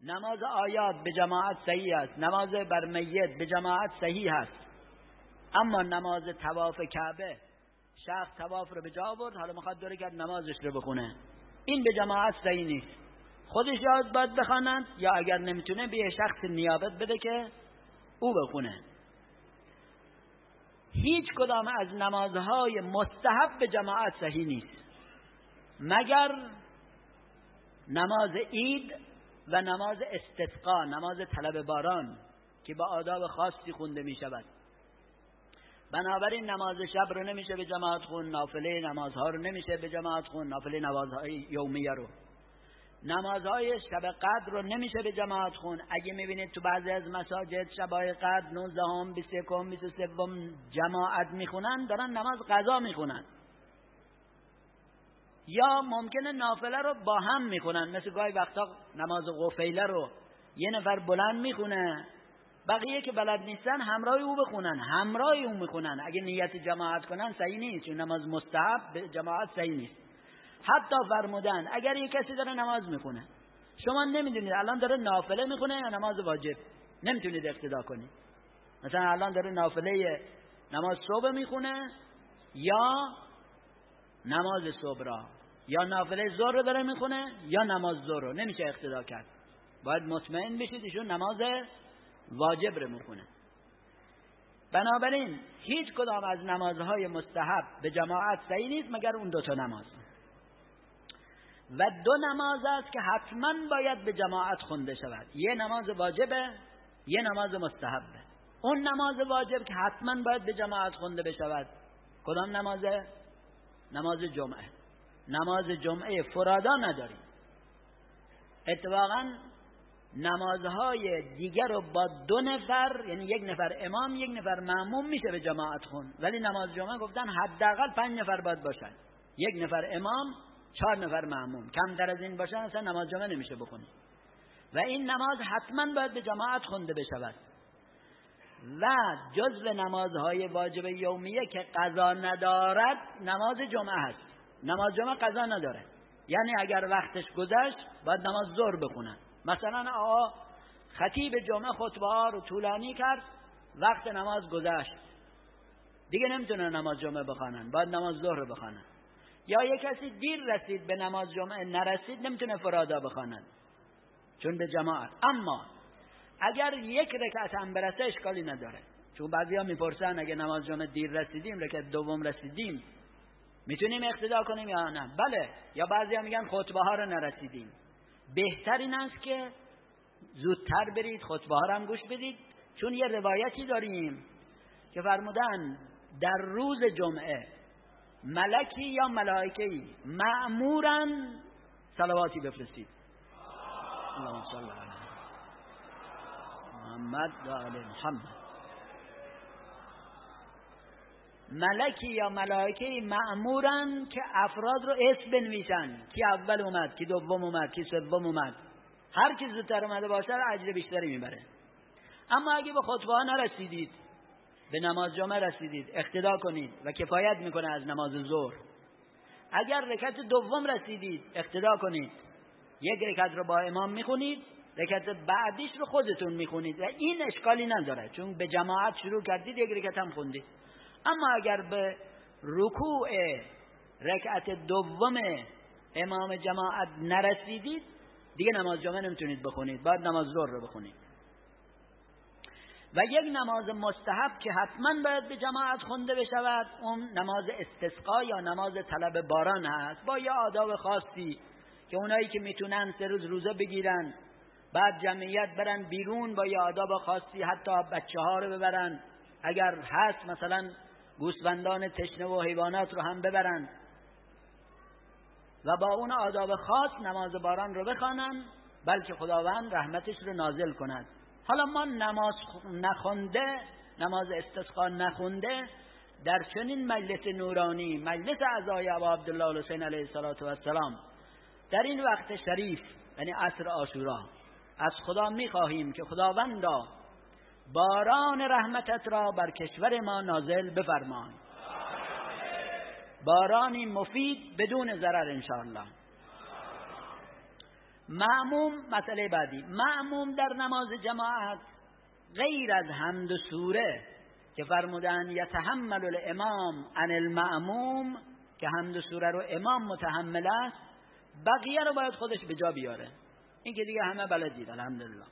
نماز آیات به جماعت صحیح است، نماز بر میت به جماعت صحیح است، اما نماز طواف کعبه شخص طواف رو به جا آورد، حالا میخواد 2 رکعت نمازش رو بخونه، این به جماعت صحیح نیست. خودش یاد باید بخواند یا اگر نمیتونه به شخص نیابت بده که او بخونه. هیچ کدام از نمازهای مستحب به جماعت صحیح نیست مگر نماز عید و نماز استسقا، نماز طلب باران که با آداب خاصی خونده می شود. بنابراین نماز شب رو نمیشه به جماعت خون، نافله نمازها رو نمیشه به جماعت خون، نافله نمازهای یومیه رو، نمازهای شب قدر رو نمیشه به جماعت خون. اگه میبینید تو بعضی از مساجد شبای قدر 19ام 21م 23م جماعت میخونن، دارن نماز قضا میخونن، یا ممکنه نافله رو با هم میخونن، مثل گاهی وقتا نماز غفیله رو یه نفر بلند میخونه، بقیه که بلد نیستن همراه او بخونن، همراه او میخونن. اگه نیت جماعت کنن صحیح نیست، چون نماز مستحب به جماعت صحیح نیست. حتی فرمودن اگر یک کسی داره نماز میخونه، شما نمیدونید الان داره نافله میخونه یا نماز واجب، نمیتونید اقتدا کنید. مثلا الان داره نافله نماز صبح میخونه یا نماز صبح را، یا نافله ظهر رو داره میخونه یا نماز ظهر رو، نمیشه اقتدا کرد. باید مطمئن بشید ایشون نماز واجب رو میخونه. بنابراین هیچ کدام از نمازهای مستحب به جماعت صحیح نیست مگر اون 2 نماز، و 2 نماز است که حتما باید به جماعت خونده شود، یه نماز واجبه یه نماز مستحبه. اون نماز واجب که حتما باید به جماعت خونده بشود کدام نمازه؟ نماز جمعه. نماز جمعه فرادا نداریم. اتفاقا نمازهای دیگر رو با 2 نفر، یعنی 1 نفر امام 1 نفر مأموم میشه به جماعت خون، ولی نماز جمعه گفتن حداقل 5 نفر باید باشن، 1 نفر امام 4 نفر مأموم، کمتر از این باشن اصلا نماز جمعه نمیشه بخونی. و این نماز حتما باید به جماعت خونده بشود. و جزو نمازهای واجب یومیه که قضا ندارد نماز جمعه هست. نماز جمعه قضا نداره، یعنی اگر وقتش گذشت باید نماز ظهر بخونن. مثلا خطیب جمعه خطبه ها رو طولانی کرد، وقت نماز گذشت دیگه نمیتونه نماز جمعه بخونن، باید نماز ظهر بخونن. یا یک کسی دیر رسید به نماز جمعه نرسید، نمیتونه فرادا بخونن چون به جماعت. اما اگر 1 رکعت هم برسه اشکالی نداره، چون بعضیا میپرسن اگه نماز جمعه دیر رسیدیم رکعت دوم رسیدیم میتونیم اقتدا کنیم یا نه؟ بله. یا بعضیا میگن خطبه ها رو نرسیدیم. بهتر این است که زودتر برید خطبه ها رو هم گوش بدید، چون یه روایتی داریم که فرمودن در روز جمعه ملکی یا ملائکه‌ای مأمورن صلواتی بفرستید. اللهم صل علی محمد و آل محمد. ملکی یا ملائکه مأمورن که افراد رو اسم بنویسن، کی اول اومد، کی دوم اومد، کی سوم اومد. هر کی زودتر اومده باشه اجر بیشتری میبره. اما اگه به خطبه ها نرسیدید، به نماز جمعه رسیدید، اقتدا کنید و کفایت میکنه از نماز ظهر. اگر رکعت دوم رسیدید اقتدا کنید، 1 رکعت رو با امام میخونید، رکعت بعدیش رو خودتون میخونید و این اشکالی نداره، چون به جماعت شروع کردید 1 رکعت هم خوندید. اما اگر به رکوع رکعت دوم امام جماعت نرسیدید دیگه نماز جمعه نمیتونید بخونید، باید نماز ظهر رو بخونید. و 1 نماز مستحب که حتما باید به جماعت خونده بشود، اون نماز استسقا یا نماز طلب باران هست، با یه آداب خاصی که اونایی که میتونن 3 روز روزه بگیرن، بعد جمعیت برن بیرون با یه آداب خاصی، حتی بچه‌ها رو ببرن، اگر هست مثلا گوسفندان تشنه و حیوانات رو هم ببرن و با اون آداب خاص نماز باران رو بخوانن، بلکه خداوند رحمتش رو نازل کند. حالا ما نماز نخونده، نماز استسقا نخونده، در چنین مجلس نورانی، مجلس اعضای ابا عبدالله الحسین علیه السلام، در این وقت شریف یعنی عصر عاشورا، از خدا می‌خواهیم که خداوندا باران رحمتت را بر کشور ما نازل بفرمای، بارانی مفید بدون ضرر انشاءالله. مأموم، مسئله بعدی، مأموم در نماز جماعت غیر از حمد و سوره که فرمودن یتحمل الامام عن المأموم، که حمد و سوره رو امام متحمل است، بقیه رو باید خودش به جا بیاره. این که دیگه همه بلدید الحمدلله.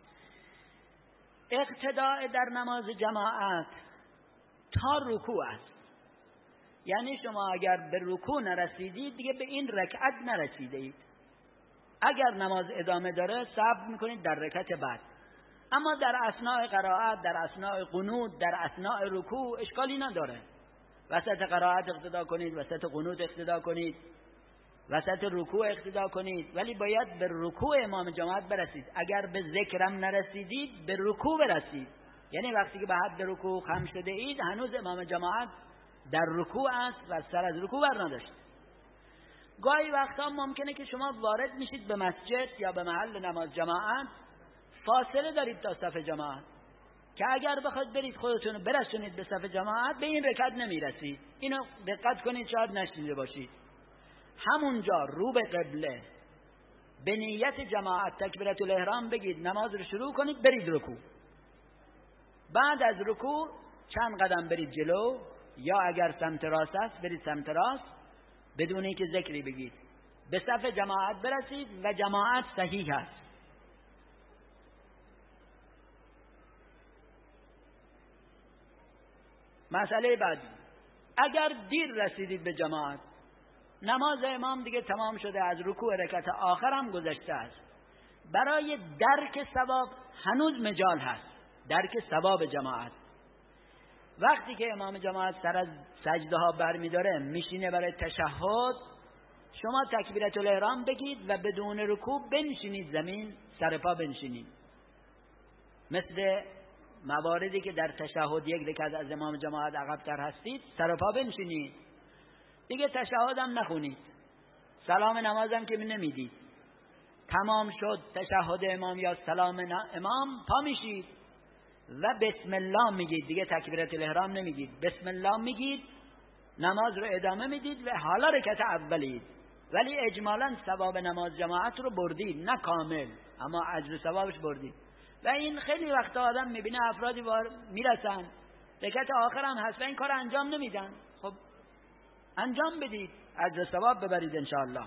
اقتداء در نماز جماعت تا رکوع است. یعنی شما اگر به رکوع نرسیدید دیگه به این رکعت نرسیدید. اگر نماز ادامه داره صبر میکنید در رکعت بعد. اما در اثناء قرائت، در اثناء قنوت، در اثناء رکوع اشکالی نداره. وسط قرائت اقتدا کنید، وسط قنوت اقتدا کنید، وسط رکوع اقتدا کنید، ولی باید به رکوع امام جماعت برسید. اگر به ذکرم نرسیدید به رکوع برسید. یعنی وقتی که به حد رکوع خم شده اید هنوز امام جماعت در رکوع است و سر از رکوع بر نداشت. گاهی وقتا ممکنه که شما وارد میشید به مسجد یا به محل نماز جماعت، فاصله دارید تا صف جماعت که اگر بخواید برید خودتون رو برسونید به صف جماعت به این رکعت نمیرسید. اینو دقت کنید، شاید نشنیده باشید. همونجا رو به قبله به نیت جماعت تکبیرت الاحرام بگید، نماز رو شروع کنید، برید رکوع. بعد از رکوع چند قدم برید جلو، یا اگر سمت راست است برید سمت راست، بدون اینکه ذکری بگید به صف جماعت برسید و جماعت صحیح است. مسئله بعدی، اگر دیر رسیدید به جماعت، نماز امام دیگه تمام شده، از رکوع رکعت آخر هم گذشته است، برای درک ثواب هنوز مجال هست، درک ثواب جماعت. وقتی که امام جماعت سر از سجده ها برمیداره میشینه برای تشهد، شما تکبیرت الاحرام بگید و بدون رکوع بنشینید زمین، سر پا بنشینید، مثل مواردی که در تشهد یک رکعت از امام جماعت عقب‌تر هستید سر پا بنشینید. دیگه تشهد هم نخونید، سلام نمازم که نمیدید. تمام شد تشهد امام یا سلام امام، پا میشید و بسم الله میگید، دیگه تکبیرت الاحرام نمیگید، بسم الله میگید، نماز رو ادامه میدید و حالا رکعت اولید، ولی اجمالا ثواب نماز جماعت رو بردید، نه کامل اما اجر ثوابش بردید. و این خیلی وقت آدم میبینه افرادی میرسن رکعت آخر هم هست و این کار انجام نمیدن. خب انجام بدید، اجر ثواب ببرید انشاءالله.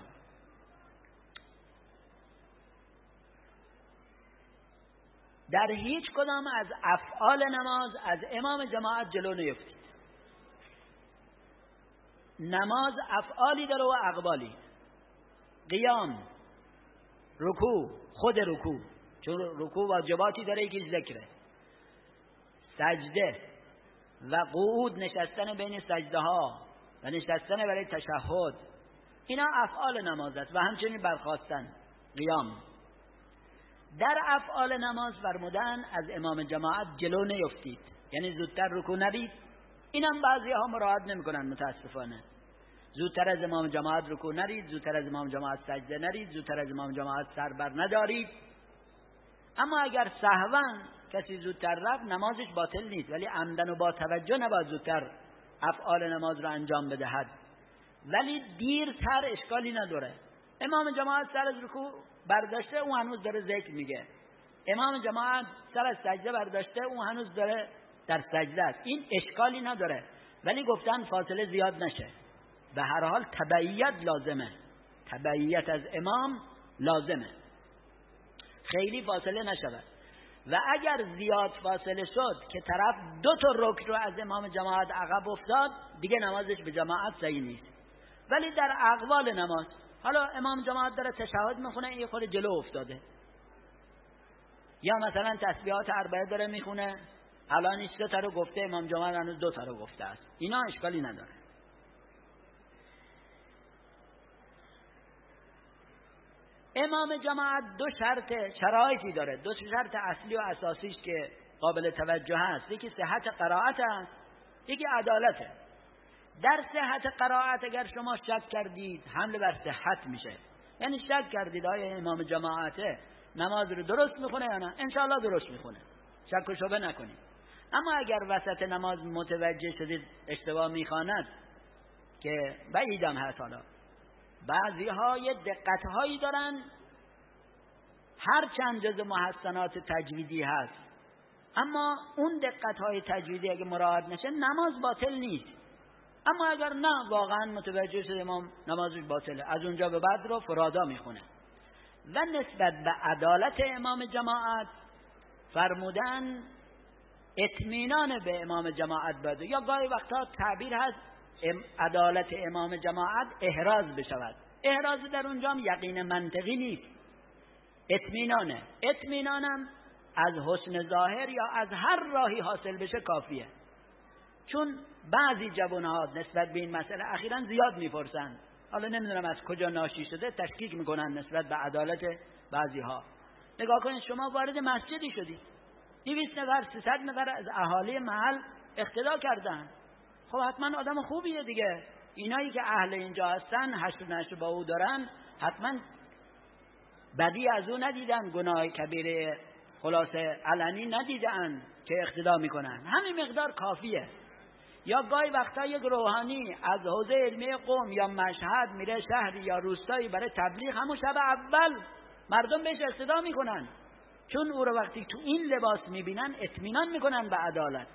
در هیچ کدام از افعال نماز از امام جماعت جلو نیفتید. نماز افعالی داره و اقوالی. قیام، رکوع، خود رکوع، چون رکوع واجباتی داره، یکی ذکره، سجده و قعود، نشستن بین سجده ها و نشستن برای تشهد، اینا افعال نماز است. و همچنین برخاستن، قیام. در افعال نماز فرمودن از امام جماعت جلو نیفتید، یعنی زودتر رکوع نرید. اینم بعضی ها مراعات نمی‌کنن متاسفانه. زودتر از امام جماعت رکوع نرید، زودتر از امام جماعت سجده نرید، زودتر از امام جماعت سر بر ندارید. اما اگر سهوا کسی زودتر رفت نمازش باطل نیست، ولی عمدن و با توجه نباید زودتر افعال نماز رو انجام بدهد. ولی دیرتر اشکالی نداره. امام جماعت سر از رکوع برداشته، اون هنوز داره ذکر میگه. امام جماعت سر از سجده برداشته، اون هنوز داره در سجده است. این اشکالی نداره، ولی گفتن فاصله زیاد نشه. به هر حال تبعیت لازمه، تبعیت از امام لازمه، خیلی فاصله نشود. و اگر زیاد فاصله شد که طرف 2 تا رکن رو از امام جماعت عقب افتاد، دیگه نمازش به جماعت صحیح نیست. ولی در اقوال نماز، حالا امام جماعت داره تشهد میخونه، این خود جلو افتاده، یا مثلا تسبیحات 4 داره میخونه، الان 3 تا رو گفته، امام جماعت هنوز 2 تا رو گفته است، اینا اشکالی نداره. امام جماعت 2 شرایطی داره، 2 شرط اصلی و اساسیش که قابل توجه هست. یکی صحت قرائت است، یکی عدالته. در صحت قرائت اگر شما شک کردید حمله بر صحت میشه، یعنی شک کردید آیا امام جماعت نماز رو درست میخونه یا نه، انشاءالله درست میخونه، شک و شبه نکنید. اما اگر وسط نماز متوجه شدید اشتباه میخواند، که بعیدم هست، حالا بعضی ها یه دقت هایی دارن هر چند جز محسنات تجویدی هست، اما اون دقت‌های تجویدی اگه مراعات نشه نماز باطل نیست. اما اگر نه واقعا متوجه شده امام نمازش باطله، از اونجا به بعد رو فرادا میخونه. و نسبت به عدالت امام جماعت فرمودن اطمینان به امام جماعت بده، یا گاهی وقتا تعبیر هست عدالت امام جماعت احراز بشود. احراز در اونجا هم یقین منطقی نیست، اطمینانه. اطمینانم از حسن ظاهر یا از هر راهی حاصل بشه کافیه. چون بعضی جوان‌ها نسبت به این مسئله اخیراً زیاد میپرسن، حالا نمیدونم از کجا ناشی شده، تشکیک میکنن نسبت به عدالت بعضی‌ها. نگاه کنید، شما وارد مسجدی شدید، 200 نفر 300 نفر از اهالی محل اقتدا کردن، خب حتما آدم خوبیه دیگه. اینایی که اهل اینجا هستن، حشر و نشر با او دارن، حتما بدی از او ندیدن، گناه کبیره خلاصه علنی ندیدن که اقتدا میکنن. همین مقدار کافیه. یا گاهی وقتا یک روحانی از حوزه علمی قم یا مشهد میره شهری یا روستایی برای تبلیغ، همون شب اول مردم بهش اقتدا میکنن، چون او رو وقتی تو این لباس میبینن اطمینان میکنن به عدالت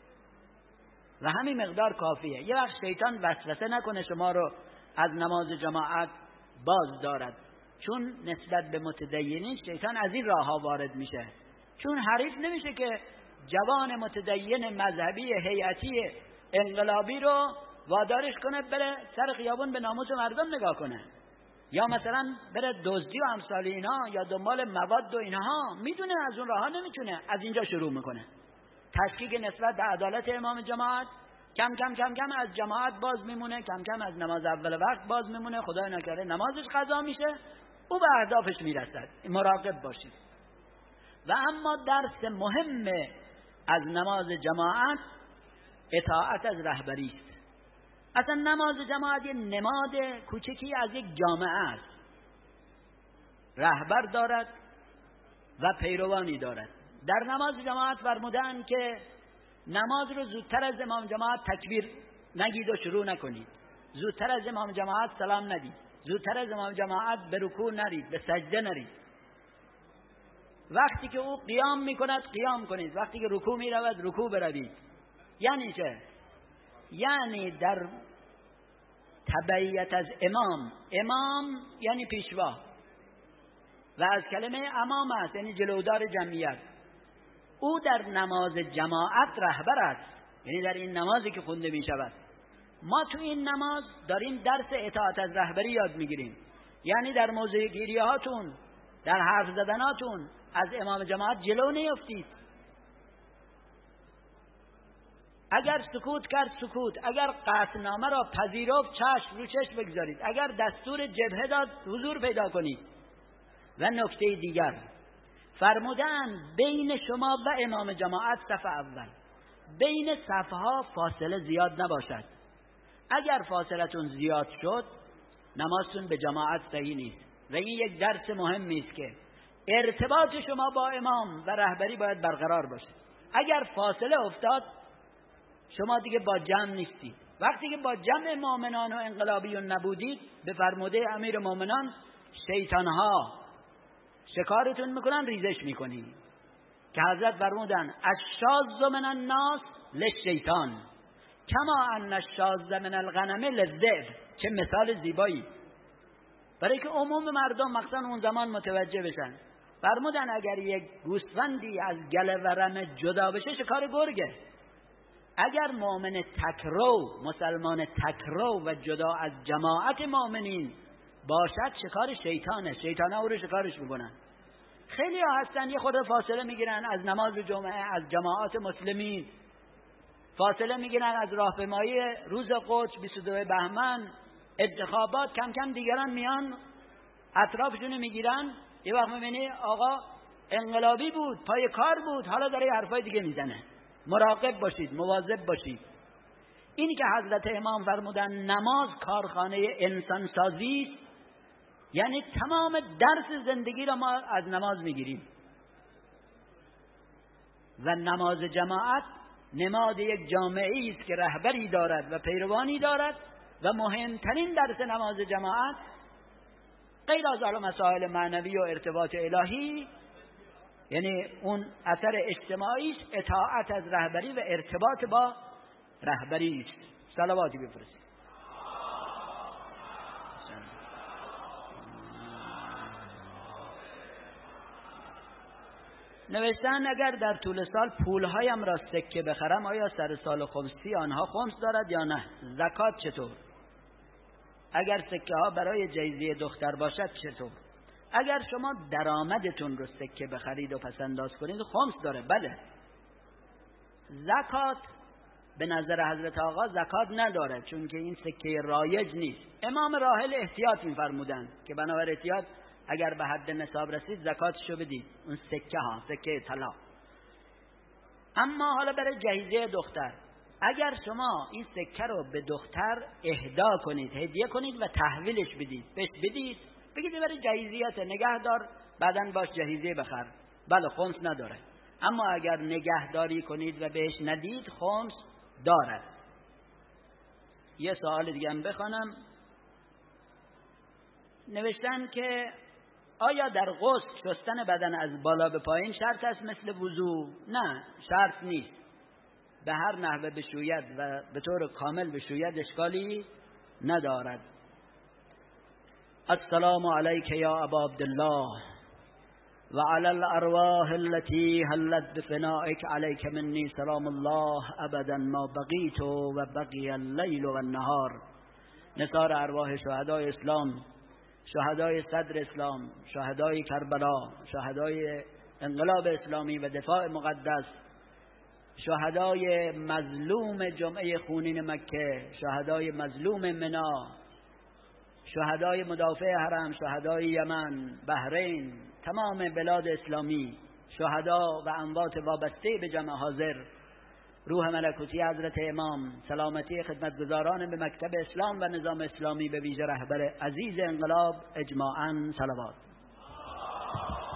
و همین مقدار کافیه. یه وقت شیطان وسوسه نکنه شما رو از نماز جماعت باز دارد، چون نسبت به متدینین شیطان از این راه ها وارد میشه. چون حریف نمیشه که جوان متدین مذهبی هیئتی انقلابی رو وادارش کنه بره سر خیابون به ناموس مردم نگاه کنه، یا مثلا بره دزدی و امثال اینا، یا دنبال مواد و اینها. میدونه از اون راه ها نمیتونه، از اینجا شروع میکنه. تشکیک نسبت به عدالت امام جماعت، کم کم کم کم از جماعت باز میمونه، کم کم از نماز اول وقت باز میمونه، خدای نکرده نمازش قضا میشه، او به اهدافش میرسد. مراقب باشید. و اما درس مهم از نماز جماعت اطاعت از رهبری است. اصلا نماز جماعت یه نماد کوچکی از یک جامعه است، رهبر دارد و پیروانی دارد. در نماز جماعت فرمودن که نماز رو زودتر از امام جماعت تکبیر نگید و شروع نکنید، زودتر از امام جماعت سلام ندید، زودتر از امام جماعت به رکوع نرید، به سجده نرید. وقتی که او قیام میکند قیام کنید، وقتی که رکوع میرود رکوع بروید. یعنی چه؟ یعنی در تبعیت از امام، امام یعنی پیشوا و از کلمه امام است یعنی جلودار جمعیت. او در نماز جماعت رهبر است، یعنی در این نمازی که خونده می شود. ما تو این نماز داریم درس اطاعت از رهبری یاد میگیریم، یعنی در موضوع گیریه هاتون، در حرف زدناتون از امام جماعت جلو نیفتید. اگر سکوت کرد سکوت، اگر قطعنامه را پذیرفت چشم رو چشم بگذارید، اگر دستور جبهه داد حضور پیدا کنید. و نکته دیگر فرمودن بین شما و امام جماعت صف اول، بین صفها فاصله زیاد نباشد. اگر فاصلتون زیاد شد نمازتون به جماعت صحیح نیست. و این یک درس مهمی است که ارتباط شما با امام و رهبری باید برقرار باشه. اگر فاصله افتاد شما دیگه با جمع نیستید. وقتی که با جمع مؤمنان و انقلابیون نبودید، به فرموده امیر مؤمنان شیطانها شکارتون میکنن، ریزش میکنید. که حضرت فرمودن الشاذ من الناس للشیطان کما ان الشاذ من الغنم للذئب. چه مثال زیبایی، برای که عموم مردم مخصوصا اون زمان متوجه بشن. فرمودن اگر یک گوسفندی از گله و رمه جدا بشه شکار گرگه. اگر مؤمن تکرو، مسلمان تکرو و جدا از جماعت مؤمنین باشد شکار شیطانه، شیطانه او رو شکارش میکنن. خیلی ها هستن یه خورده فاصله میگیرن از نماز جمعه، از جماعت مسلمین فاصله میگیرن، از راهپیمایی روز قدس 22 بهمن، انتخابات، کم کم دیگران میان اطرافشون میگیرن. یه وقت میبینی آقا انقلابی بود، پای کار بود، حالا داره حرفای دیگه میزنه. مراقب باشید، مواظب باشید. اینی که حضرت امام فرمودن نماز کارخانه انسان سازی است، یعنی تمام درس زندگی را ما از نماز میگیریم. و نماز جماعت نماد یک جامعه است که رهبری دارد و پیروانی دارد. و مهمترین درس نماز جماعت غیر از حالا مسائل معنوی و ارتباط الهی، یعنی اون اثر اجتماعیش اطاعت از رهبری و ارتباط با رهبری است. صلواتی بفرستید. نوشتن اگر در طول سال پولهایم را سکه بخرم آیا سر سال خمسی آنها خمس دارد یا نه؟ زکات چطور؟ اگر سکه ها برای جایزه دختر باشد چطور؟ اگر شما درآمدتون رو سکه بخرید و پس انداز کنید خمس داره. بله. زکات به نظر حضرت آقا زکات نداره، چون که این سکه رایج نیست. امام راحل احتیاط می‌فرمودند که بنابر احتیاط اگر به حد نصاب رسید زکاتشو بدید، اون سکه ها، سکه طلا. اما حالا برای جهیزه دختر، اگر شما این سکه رو به دختر اهدا کنید، هدیه کنید و تحویلش بدید، بهش بدید، بگید برای جهیزیت نگهدار، بعدن باش جهیزیه بخر، بله خمس نداره. اما اگر نگهداری کنید و بهش ندید خمس دارد. یه سوال دیگه هم بخوانم. نوشتن که آیا در غسل شستن بدن از بالا به پایین شرط است مثل وضو؟ نه، شرط نیست. به هر نحوه بشوید و به طور کامل بشوید اشکالی ندارد. السلام علیک یا ابا عبدالله و علی الارواح التي حلت بفنائك عليك مني سلام الله ابدا ما بقیت و بقی اللیل و النهار. نثار ارواح شهدای اسلام، شهدای صدر اسلام، شهدای کربلا، شهدای انقلاب اسلامی و دفاع مقدس، شهدای مظلوم جمعه خونین مکه، شهدای مظلوم منا، شهدای مدافع حرم، شهدای یمن، بحرین، تمام بلاد اسلامی، شهدا و اموات وابسته به جمع حاضر، روح ملکوتی حضرت امام، سلامتی خدمتگزاران به مکتب اسلام و نظام اسلامی، به ویژه رهبر عزیز انقلاب، اجماعاً صلوات.